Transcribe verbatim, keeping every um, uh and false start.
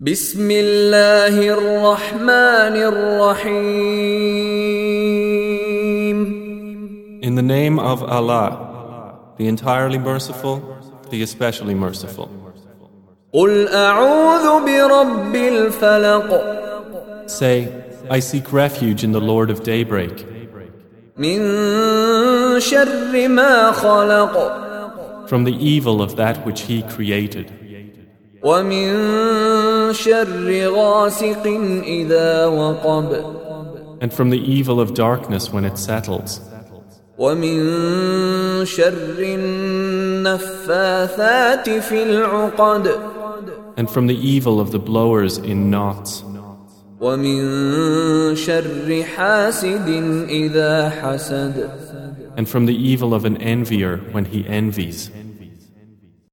بسم الله الرحمن الرحيم. In the name of Allah, the entirely merciful, the especially merciful. قل أعوذ برب الفلق. Say, I seek refuge in the Lord of daybreak, من شر ما خلق. from the evil of that which He created, ومن شر غاسق إذا وقب. and from the evil of darkness when it settles, ومن شر النفاثات في العقد. and from the evil of the blowers in knots, ومن شر حاسد إذا حسد. and from the evil of an envier when he envies.